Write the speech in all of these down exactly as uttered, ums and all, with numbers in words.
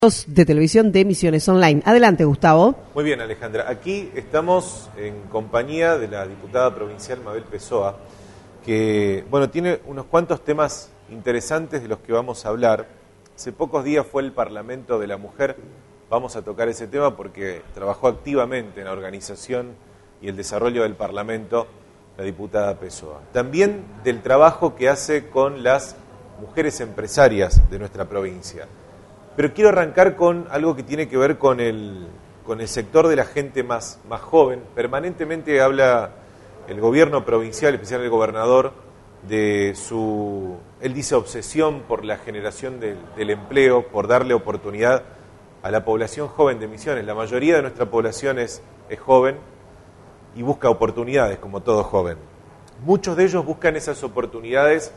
de televisión de Misiones Online. Adelante, Gustavo. Muy bien, Alejandra. Aquí estamos en compañía de la diputada provincial Mabel Pessoa, que, bueno, tiene unos cuantos temas interesantes de los que vamos a hablar. Hace pocos días fue el Parlamento de la Mujer. Vamos a tocar ese tema porque trabajó activamente en la organización y el desarrollo del Parlamento la diputada Pessoa. También del trabajo que hace con las mujeres empresarias de nuestra provincia. Pero quiero arrancar con algo que tiene que ver con el, con el sector de la gente más, más joven. Permanentemente habla el gobierno provincial, especialmente el gobernador, de su, él dice, obsesión por la generación del, del empleo, por darle oportunidad a la población joven de Misiones. La mayoría de nuestra población es, es joven y busca oportunidades, como todo joven. Muchos de ellos buscan esas oportunidades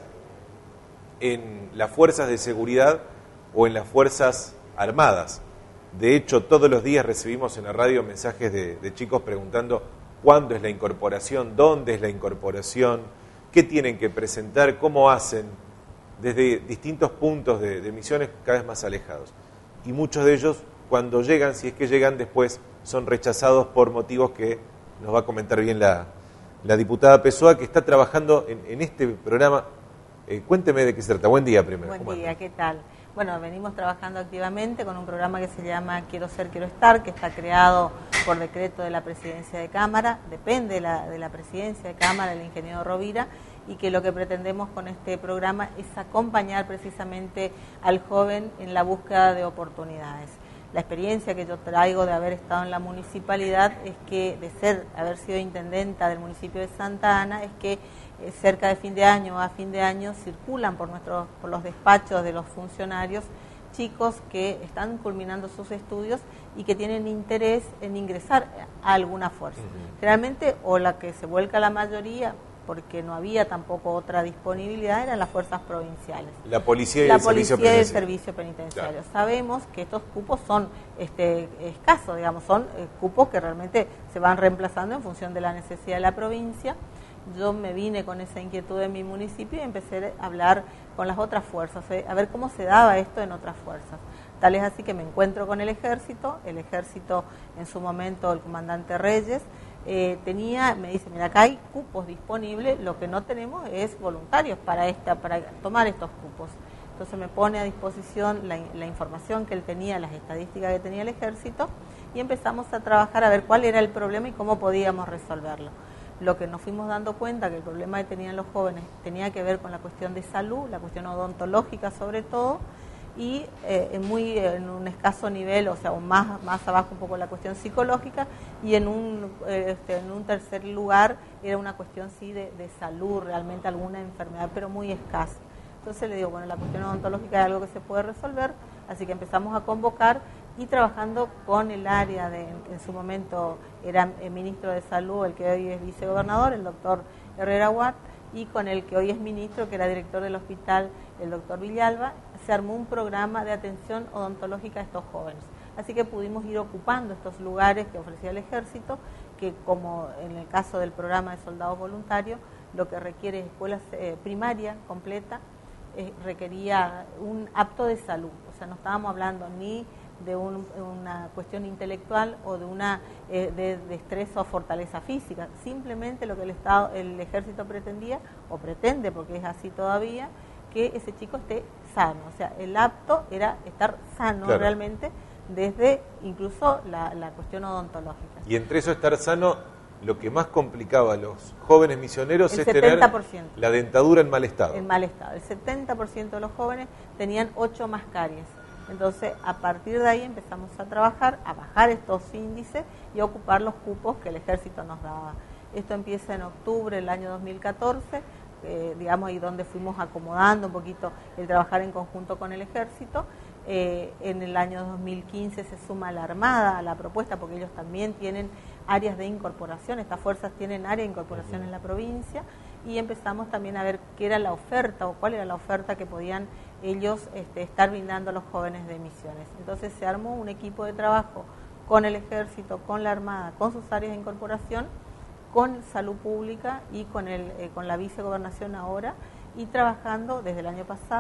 en las fuerzas de seguridad o en las Fuerzas Armadas. De hecho, todos los días recibimos en la radio mensajes de, de chicos preguntando cuándo es la incorporación, dónde es la incorporación, qué tienen que presentar, cómo hacen, desde distintos puntos de, de Misiones cada vez más alejados. Y muchos de ellos, cuando llegan, si es que llegan después, son rechazados por motivos que nos va a comentar bien la, la diputada Pessoa, que está trabajando en, en este programa. Eh, cuénteme de qué se trata. Buen día primero. Buen día, ¿qué tal? Bueno, venimos trabajando activamente con un programa que se llama Quiero Ser, Quiero Estar, que está creado por decreto de la Presidencia de Cámara, depende de la, de la Presidencia de Cámara, el ingeniero Rovira, y que lo que pretendemos con este programa es acompañar precisamente al joven en la búsqueda de oportunidades. La experiencia que yo traigo de haber estado en la municipalidad es que, de ser, haber sido intendenta del municipio de Santa Ana, es que eh, cerca de fin de año a fin de año circulan por, nuestros, por los despachos de los funcionarios chicos que están culminando sus estudios y que tienen interés en ingresar a alguna fuerza. Uh-huh. Generalmente, o la que se vuelca la mayoría, porque no había tampoco otra disponibilidad, eran las fuerzas provinciales. La policía y la el policía servicio penitenciario. y el servicio penitenciario. Claro. Sabemos que estos cupos son este, escasos, digamos, son eh, cupos que realmente se van reemplazando en función de la necesidad de la provincia. Yo me vine con esa inquietud en mi municipio y empecé a hablar con las otras fuerzas, eh, a ver cómo se daba esto en otras fuerzas. Tal es así que me encuentro con el ejército, el ejército en su momento, el comandante Reyes, Eh, tenía, me dice, mira, acá hay cupos disponibles, lo que no tenemos es voluntarios para esta, para tomar estos cupos. Entonces me pone a disposición la, la información que él tenía, las estadísticas que tenía el ejército, y empezamos a trabajar a ver cuál era el problema y cómo podíamos resolverlo. Lo que nos fuimos dando cuenta que el problema que tenían los jóvenes tenía que ver con la cuestión de salud, la cuestión odontológica sobre todo, y eh, en muy en un escaso nivel, o sea, más, más abajo un poco la cuestión psicológica, y en un, eh, este, en un tercer lugar era una cuestión sí de, de salud, realmente alguna enfermedad, pero muy escasa. Entonces le digo, bueno, la cuestión odontológica es algo que se puede resolver, así que empezamos a convocar y trabajando con el área de, en su momento era el ministro de Salud, el que hoy es vicegobernador, el doctor Herrera Watt, y con el que hoy es ministro, que era director del hospital, el doctor Villalba, se armó un programa de atención odontológica a estos jóvenes. Así que pudimos ir ocupando estos lugares que ofrecía el ejército, que como en el caso del programa de soldados voluntarios, lo que requiere es escuela eh, primaria completa, eh, requería un apto de salud. O sea, no estábamos hablando ni de un, una cuestión intelectual o de una eh, de destreza o fortaleza física. Simplemente lo que el Estado, el ejército pretendía, o pretende, porque es así todavía, que ese chico esté sano. O sea, el apto era estar sano, claro, realmente, desde incluso la, la cuestión odontológica. Y entre eso estar sano, lo que más complicaba a los jóvenes misioneros el es setenta por ciento. Tener la dentadura en mal estado. En mal estado. El setenta por ciento de los jóvenes tenían ocho más caries. Entonces, a partir de ahí empezamos a trabajar, a bajar estos índices y a ocupar los cupos que el ejército nos daba. Esto empieza en octubre del año dos mil catorce, eh, digamos, ahí donde fuimos acomodando un poquito el trabajar en conjunto con el ejército. Eh, en el año dos mil quince se suma la Armada a la propuesta, porque ellos también tienen áreas de incorporación, estas fuerzas tienen área de incorporación en la provincia, y empezamos también a ver qué era la oferta o cuál era la oferta que podían ellos este, estar brindando a los jóvenes de Misiones. Entonces se armó un equipo de trabajo con el ejército, con la Armada, con sus áreas de incorporación, con salud pública y con, el, eh, con la vicegobernación ahora, y trabajando desde el año pasado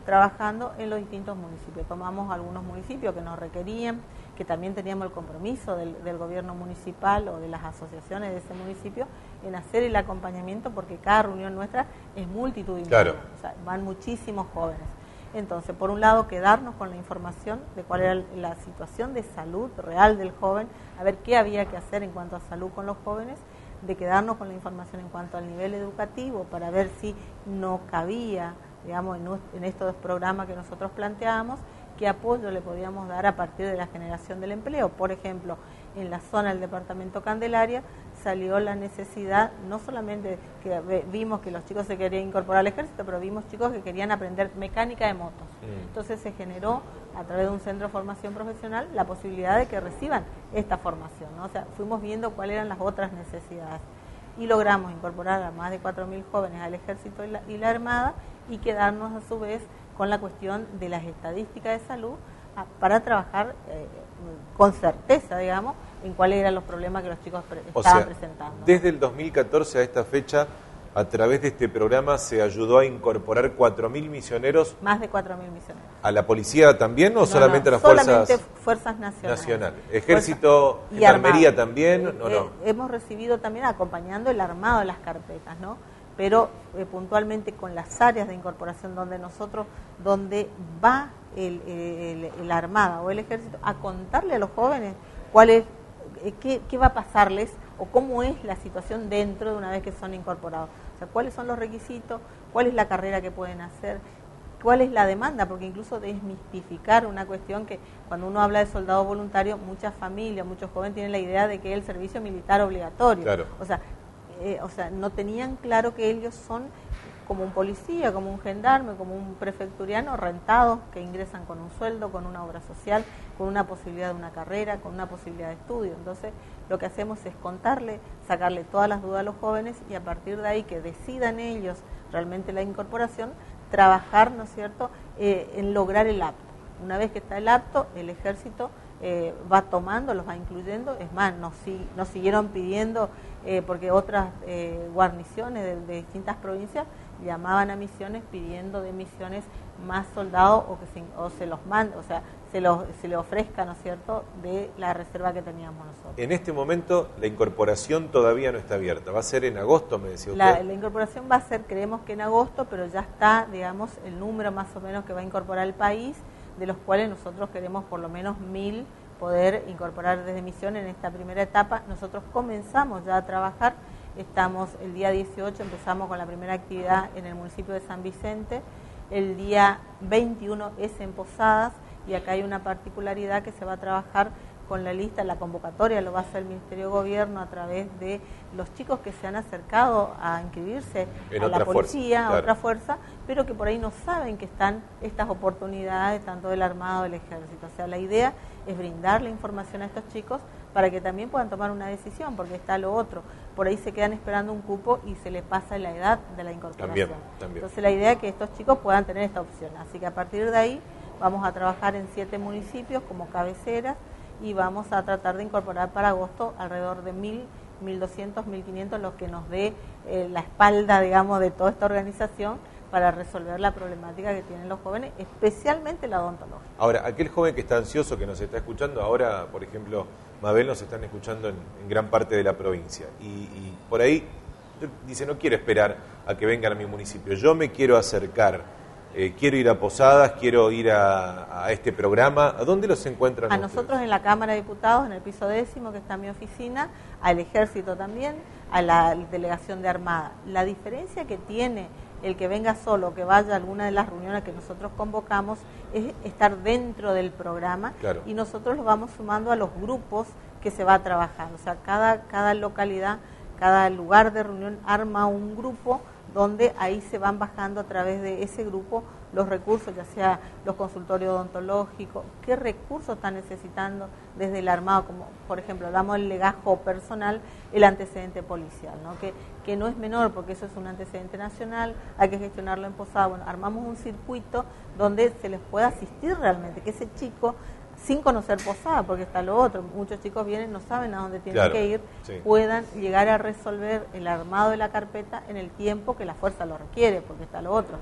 trabajando en los distintos municipios. Tomamos algunos municipios que nos requerían, que también teníamos el compromiso del, del gobierno municipal o de las asociaciones de ese municipio en hacer el acompañamiento, porque cada reunión nuestra es multitudinaria, claro. O sea, van muchísimos jóvenes. Entonces, por un lado, quedarnos con la información de cuál era la situación de salud real del joven, a ver qué había que hacer en cuanto a salud con los jóvenes, de quedarnos con la información en cuanto al nivel educativo para ver si no cabía, digamos, en, en estos programas que nosotros planteábamos, qué apoyo le podíamos dar a partir de la generación del empleo. Por ejemplo, en la zona del departamento Candelaria salió la necesidad, no solamente que vimos que los chicos se querían incorporar al ejército, pero vimos chicos que querían aprender mecánica de motos. Mm. Entonces se generó a través de un centro de formación profesional la posibilidad de que reciban esta formación, ¿no? O sea, fuimos viendo cuáles eran las otras necesidades y logramos incorporar a más de cuatro mil jóvenes al ejército y la, y la Armada, y quedarnos a su vez con la cuestión de las estadísticas de salud a, para trabajar eh, con certeza, digamos, en cuáles eran los problemas que los chicos pre o estaban sea, presentando. Desde el dos mil catorce a esta fecha, a través de este programa se ayudó a incorporar cuatro mil misioneros. Más de cuatro mil misioneros. ¿A la policía también o no, solamente no, a las fuerzas? Solamente fuerzas nacionales. Nacional. Ejército, Fuerza, Gendarmería armado. también, Eh, ¿no, eh, no? Hemos recibido también acompañando el armado de las carpetas, ¿no? Pero eh, puntualmente con las áreas de incorporación donde nosotros, donde va el, el, el Armada o el Ejército a contarle a los jóvenes cuál es, eh, qué, qué va a pasarles o cómo es la situación dentro de una vez que son incorporados. O sea, cuáles son los requisitos, cuál es la carrera que pueden hacer, cuál es la demanda, porque incluso desmistificar una cuestión que cuando uno habla de soldado voluntario, muchas familias, muchos jóvenes tienen la idea de que es el servicio militar obligatorio. Claro. O sea, Eh, o sea, no tenían claro que ellos son como un policía, como un gendarme, como un prefecturiano rentados que ingresan con un sueldo, con una obra social, con una posibilidad de una carrera, con una posibilidad de estudio. Entonces, lo que hacemos es contarle, sacarle todas las dudas a los jóvenes y a partir de ahí que decidan ellos realmente la incorporación, trabajar, ¿no es cierto?, eh, en lograr el apto. Una vez que está el apto, el ejército eh, va tomando, los va incluyendo. Es más, nos, nos siguieron pidiendo, eh, porque otras eh, guarniciones de, de distintas provincias llamaban a misiones pidiendo de misiones más soldados o que se, o se los mande, o sea, se, los, se le ofrezca, ¿no es cierto?, de la reserva que teníamos nosotros. En este momento la incorporación todavía no está abierta, va a ser en agosto, me decía usted. La, la incorporación va a ser, creemos que en agosto, pero ya está, digamos, el número más o menos que va a incorporar el país, de los cuales nosotros queremos por lo menos mil poder incorporar desde misión en esta primera etapa. Nosotros comenzamos ya a trabajar, estamos el día dieciocho, empezamos con la primera actividad en el municipio de San Vicente, el día veintiuno es en Posadas, y acá hay una particularidad que se va a trabajar con la lista, la convocatoria lo va a hacer el Ministerio de Gobierno a través de los chicos que se han acercado a inscribirse en a la policía, fuerza, claro. a otra fuerza, pero que por ahí no saben que están estas oportunidades tanto del Armado del Ejército. O sea, la idea es brindar la información a estos chicos para que también puedan tomar una decisión, porque está lo otro. Por ahí se quedan esperando un cupo y se les pasa la edad de la incorporación. También, también. Entonces la idea es que estos chicos puedan tener esta opción. Así que a partir de ahí vamos a trabajar en siete municipios como cabeceras y vamos a tratar de incorporar para agosto alrededor de mil, mil doscientos, mil quinientos, los que nos dé eh, la espalda, digamos, de toda esta organización para resolver la problemática que tienen los jóvenes, especialmente la odontológica. Ahora, aquel joven que está ansioso, que nos está escuchando, ahora, por ejemplo, Mabel, nos están escuchando en, en gran parte de la provincia, y, y por ahí dice, no quiero esperar a que vengan a mi municipio, yo me quiero acercar. Eh, quiero ir a Posadas, quiero ir a, a este programa. ¿A dónde los encuentran A ustedes? nosotros en la Cámara de Diputados, en el piso décimo, que está mi oficina, al Ejército también, a la Delegación de Armada. La diferencia que tiene el que venga solo o que vaya a alguna de las reuniones que nosotros convocamos es estar dentro del programa, claro. Y nosotros lo vamos sumando a los grupos que se va a trabajar. O sea, cada, cada localidad, cada lugar de reunión arma un grupo donde ahí se van bajando a través de ese grupo los recursos, ya sea los consultorios odontológicos, qué recursos están necesitando desde el Armado, como por ejemplo, hablamos del legajo personal, el antecedente policial, ¿no? Que, que no es menor porque eso es un antecedente nacional, hay que gestionarlo en Posada. Bueno, armamos un circuito donde se les pueda asistir realmente, que ese chico, sin conocer Posada, porque está lo otro, muchos chicos vienen, no saben a dónde tienen claro, que ir, sí. Puedan llegar a resolver el armado de la carpeta en el tiempo que la fuerza lo requiere, porque está lo otro.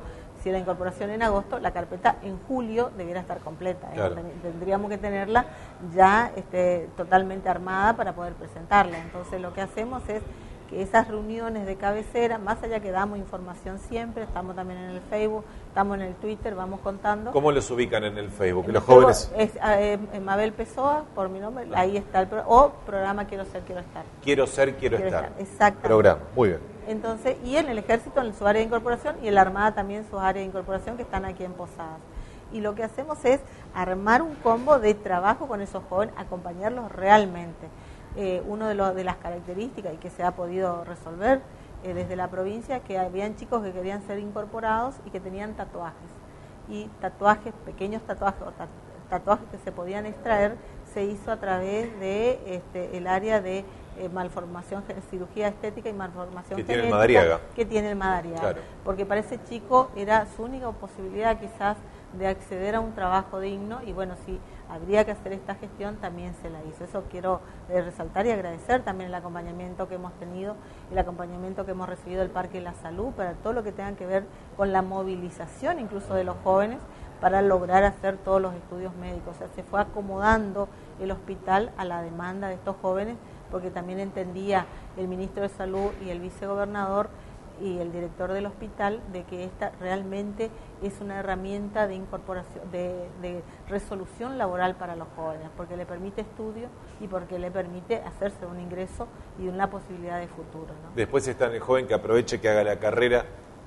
hiciera incorporación en agosto, la carpeta en julio debiera estar completa. Claro. ¿eh? Tendríamos que tenerla ya este, totalmente armada para poder presentarla. Entonces lo que hacemos es que esas reuniones de cabecera, más allá que damos información siempre, estamos también en el Facebook, estamos en el Twitter, vamos contando. ¿Cómo los ubican en el Facebook? En Los el Facebook jóvenes. es eh, Mabel Pessoa, por mi nombre, ah. ahí está el pro, o programa Quiero Ser, Quiero Estar. Quiero ser, quiero, quiero estar. estar. Exacto. Programa, muy bien. Entonces, y en el ejército, en su área de incorporación, y en la Armada también sus áreas de incorporación que están aquí en Posadas. Y lo que hacemos es armar un combo de trabajo con esos jóvenes, acompañarlos realmente. Eh, uno de, los, de las características y que se ha podido resolver eh, desde la provincia, que habían chicos que querían ser incorporados y que tenían tatuajes. Y tatuajes, pequeños tatuajes o tatuajes que se podían extraer, se hizo a través de este, el área de eh, malformación, cirugía estética y malformación que genética tiene el Madariaga. que tiene el Madariaga. Claro. Porque para ese chico era su única posibilidad quizás de acceder a un trabajo digno, y bueno, si habría que hacer esta gestión, también se la hizo. Eso quiero eh, resaltar y agradecer también el acompañamiento que hemos tenido, el acompañamiento que hemos recibido del Parque de la Salud, para todo lo que tenga que ver con la movilización incluso de los jóvenes, para lograr hacer todos los estudios médicos. O sea, se fue acomodando el hospital a la demanda de estos jóvenes, porque también entendía el ministro de Salud y el vicegobernador y el director del hospital de que esta realmente es una herramienta de incorporación, de, de resolución laboral para los jóvenes, porque le permite estudio y porque le permite hacerse un ingreso y una posibilidad de futuro, ¿no? Después está el joven que aproveche, que haga la carrera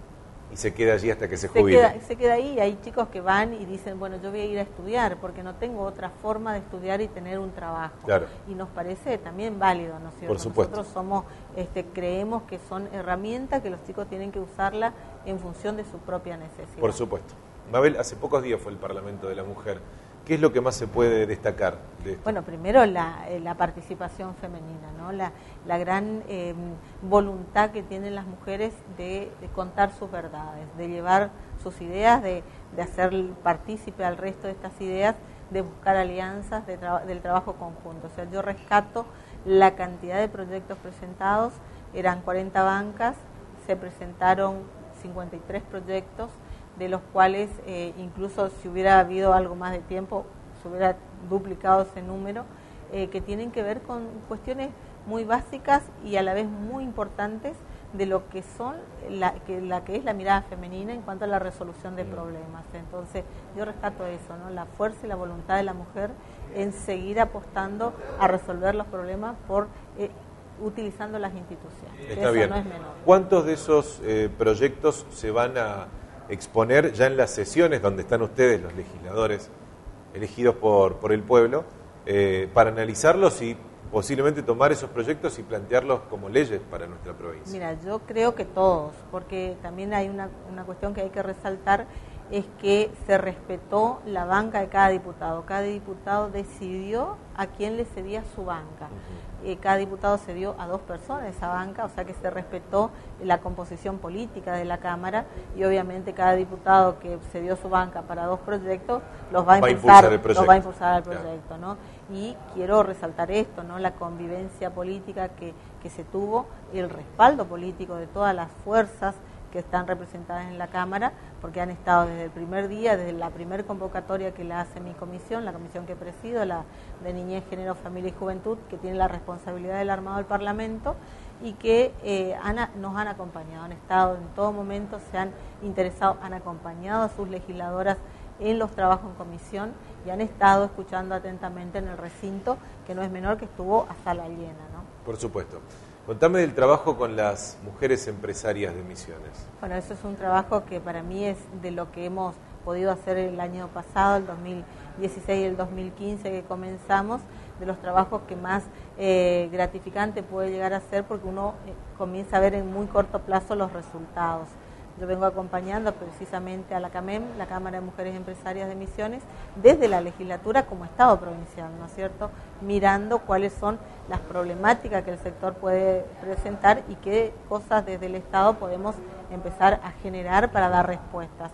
y se queda allí hasta que se se jubile. Queda, se queda ahí, hay chicos que van y dicen, bueno, yo voy a ir a estudiar porque no tengo otra forma de estudiar y tener un trabajo. Claro. Y nos parece también válido, ¿no es cierto? Por supuesto. Nosotros somos, este, creemos que son herramientas que los chicos tienen que usarla en función de su propia necesidad. Por supuesto. Mabel, hace pocos días fue el Parlamento de la Mujer. ¿Qué es lo que más se puede destacar de esto? Bueno, primero la, la participación femenina, ¿no? La, la gran eh, voluntad que tienen las mujeres de, de contar sus verdades, de llevar sus ideas, de, de hacer partícipe al resto de estas ideas, de buscar alianzas, de tra del trabajo conjunto. O sea, yo rescato la cantidad de proyectos presentados, eran cuarenta bancas, se presentaron cincuenta y tres proyectos, de los cuales eh, incluso si hubiera habido algo más de tiempo, se hubiera duplicado ese número, eh, que tienen que ver con cuestiones muy básicas y a la vez muy importantes de lo que son la que, la que es la mirada femenina en cuanto a la resolución de problemas. Entonces yo rescato eso, ¿no? La fuerza y la voluntad de la mujer en seguir apostando a resolver los problemas por eh, utilizando las instituciones. Está eso bien. No es menor. ¿Cuántos de esos eh, proyectos se van a exponer ya en las sesiones donde están ustedes, los legisladores elegidos por, por el pueblo, eh, para analizarlos y posiblemente tomar esos proyectos y plantearlos como leyes para nuestra provincia? Mira, yo creo que todos, porque también hay una, una cuestión que hay que resaltar, es que se respetó la banca de cada diputado. Cada diputado decidió a quién le cedía su banca. Uh-huh. eh, cada diputado cedió a dos personas esa banca, o sea que se respetó la composición política de la Cámara, y obviamente cada diputado que cedió su banca para dos proyectos los va a, va impulsar, a impulsar el proyecto. los va a impulsar al proyecto, claro. ¿no? Y quiero resaltar esto, ¿no? La convivencia política que, que se tuvo, el respaldo político de todas las fuerzas que están representadas en la Cámara, porque han estado desde el primer día, desde la primera convocatoria que la hace mi comisión, la comisión que presido, la de Niñez, Género, Familia y Juventud, que tiene la responsabilidad del armado del Parlamento, y que eh, han, nos han acompañado, han estado en todo momento, se han interesado, han acompañado a sus legisladoras en los trabajos en comisión y han estado escuchando atentamente en el recinto, que no es menor, que estuvo a sala llena, ¿no? Por supuesto. Contame del trabajo con las mujeres empresarias de Misiones. Bueno, eso es un trabajo que para mí es de lo que hemos podido hacer el año pasado, el dos mil dieciséis y el dos mil quince que comenzamos, de los trabajos que más eh, gratificante puede llegar a ser, porque uno eh, comienza a ver en muy corto plazo los resultados. Yo vengo acompañando precisamente a la CAMEM, la Cámara de Mujeres Empresarias de Misiones, desde la legislatura como Estado provincial, ¿no es cierto? Mirando cuáles son las problemáticas que el sector puede presentar y qué cosas desde el Estado podemos empezar a generar para dar respuestas.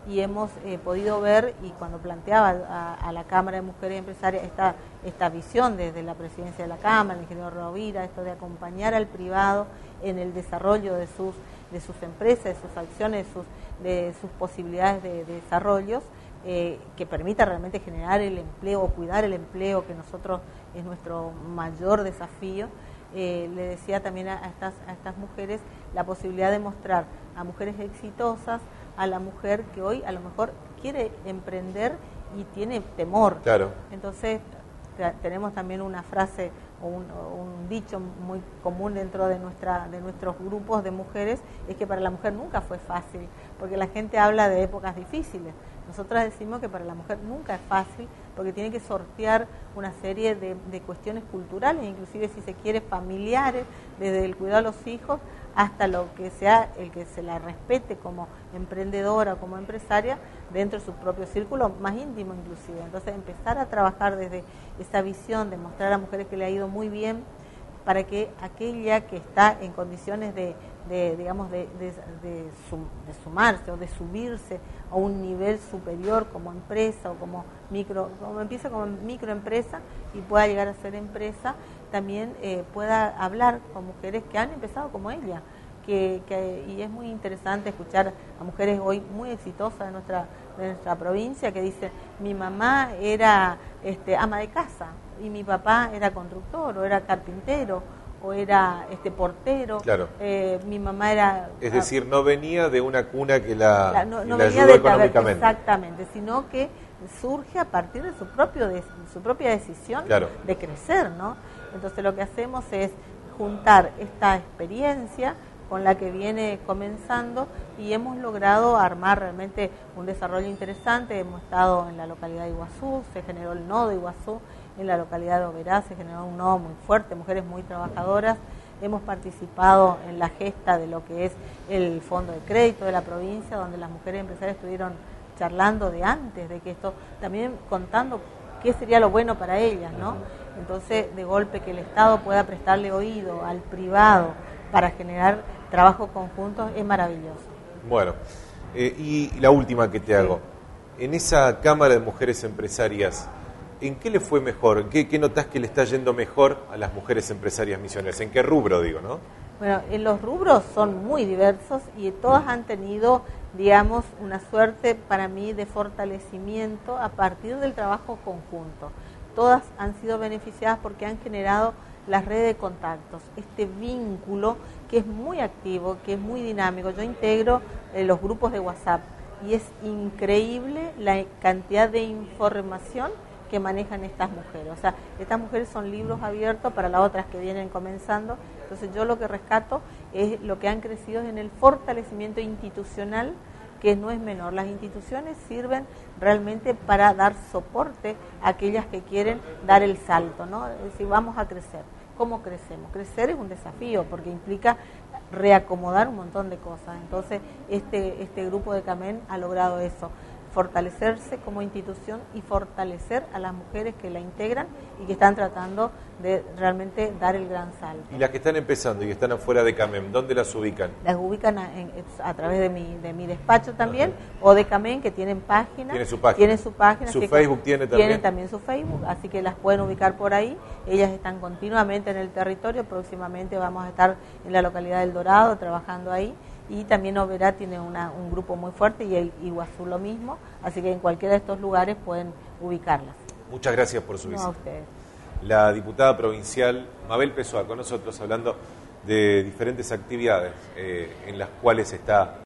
y hemos eh, podido ver, y cuando planteaba a, a la Cámara de Mujeres Empresarias esta, esta visión desde la presidencia de la Cámara, el ingeniero Rovira, esto de acompañar al privado en el desarrollo de sus, de sus empresas, de sus acciones, de sus, de sus posibilidades de, de desarrollos, eh, que permita realmente generar el empleo o cuidar el empleo, que nosotros es nuestro mayor desafío. Eh, le decía también a estas, a estas mujeres la posibilidad de mostrar a mujeres exitosas, a la mujer que hoy a lo mejor quiere emprender y tiene temor. Claro. Entonces tenemos también una frase o un, o un dicho muy común dentro de nuestra de nuestros grupos de mujeres, es que para la mujer nunca fue fácil, porque la gente habla de épocas difíciles. Nosotras decimos que para la mujer nunca es fácil, porque tiene que sortear una serie de, de cuestiones culturales, inclusive si se quiere familiares, desde el cuidado a los hijos hasta lo que sea el que se la respete como emprendedora, como empresaria, dentro de su propio círculo más íntimo inclusive. Entonces empezar a trabajar desde esa visión de mostrar a mujeres que le ha ido muy bien, para que aquella que está en condiciones de, de digamos, de, de, de, sum, de sumarse o de subirse a un nivel superior como empresa o como micro, como empieza como microempresa y pueda llegar a ser empresa, también eh, pueda hablar con mujeres que han empezado como ella. Que, que, y es muy interesante escuchar a mujeres hoy muy exitosas de nuestra, de nuestra provincia que dicen: mi mamá era este, ama de casa y mi papá era constructor o era carpintero o era este portero. Claro. Eh, mi mamá era... Es decir, no venía de una cuna que la, la, no, que no la venía ayudó de económicamente. Exactamente, sino que surge a partir de su, propio de, su propia decisión Claro. de crecer, ¿no? Entonces lo que hacemos es juntar esta experiencia con la que viene comenzando y hemos logrado armar realmente un desarrollo interesante. Hemos estado en la localidad de Iguazú, se generó el nodo de Iguazú, en la localidad de Oberá se generó un nodo muy fuerte, mujeres muy trabajadoras. Hemos participado en la gesta de lo que es el fondo de crédito de la provincia, donde las mujeres empresarias estuvieron charlando de antes, de que esto, también contando qué sería lo bueno para ellas, ¿no? Entonces, de golpe que el Estado pueda prestarle oído al privado para generar trabajo conjunto es maravilloso. Bueno, eh, y la última que te hago. En esa Cámara de Mujeres Empresarias, ¿en qué le fue mejor? ¿En qué, qué notás que le está yendo mejor a las mujeres empresarias misioneras? ¿En qué rubro, digo, no? Bueno, en los rubros son muy diversos y todas han tenido, digamos, una suerte para mí de fortalecimiento a partir del trabajo conjunto. Todas han sido beneficiadas porque han generado las redes de contactos, este vínculo que es muy activo, que es muy dinámico. Yo integro eh, los grupos de WhatsApp y es increíble la cantidad de información que manejan estas mujeres. O sea, estas mujeres son libros abiertos para las otras que vienen comenzando. Entonces yo lo que rescato es lo que han crecido en el fortalecimiento institucional, que no es menor. Las instituciones sirven realmente para dar soporte a aquellas que quieren dar el salto, ¿no? Es decir, vamos a crecer. ¿Cómo crecemos? Crecer es un desafío porque implica reacomodar un montón de cosas. Entonces, este, este grupo de CAMEN ha logrado eso, fortalecerse como institución y fortalecer a las mujeres que la integran y que están tratando de realmente dar el gran salto. Y las que están empezando y están afuera de CAMEN, ¿dónde las ubican? Las ubican a, en, a través de mi, de mi despacho también, uh-huh. o de CAMEN, que tienen página. Tiene su página. Tienen su página. Su Facebook tiene también. Tienen también su Facebook, así que las pueden ubicar por ahí. Ellas están continuamente en el territorio, próximamente vamos a estar en la localidad del Dorado trabajando ahí. Y también Oberá tiene una, un grupo muy fuerte y el Iguazú lo mismo, así que en cualquiera de estos lugares pueden ubicarlas. Muchas gracias por su visita. No, a ustedes. La diputada provincial Mabel Pessoa con nosotros hablando de diferentes actividades eh, en las cuales está